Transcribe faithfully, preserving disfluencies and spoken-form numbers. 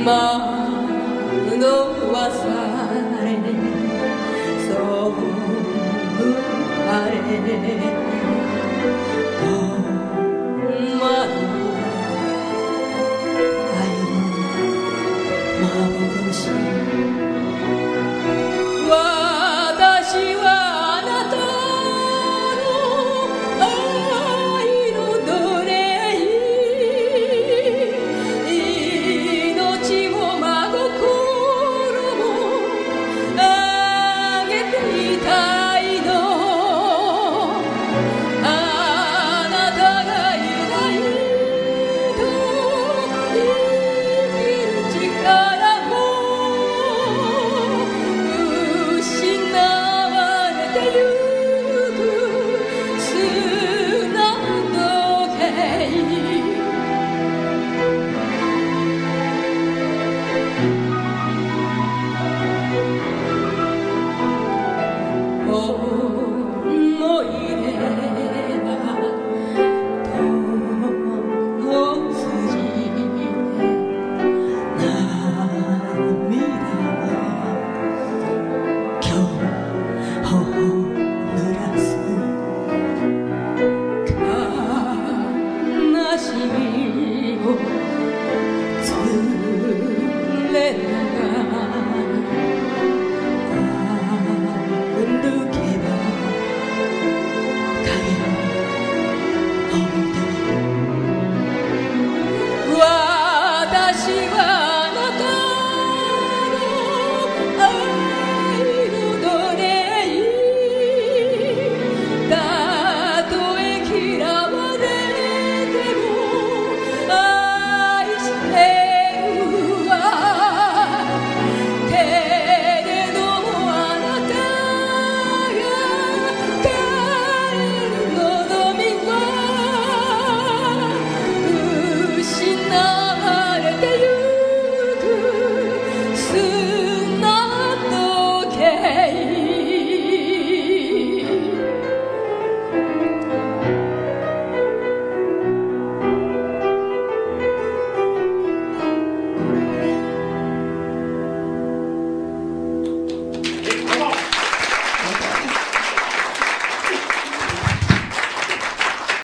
惑わされそうあれ止まる愛の幻私はあなたの愛の奴隷命も真心もあげていたいのあなたがいないと生きる力も失われてゆく砂時計思い出は遠すぎて涙は今日頬を濡らす悲しみを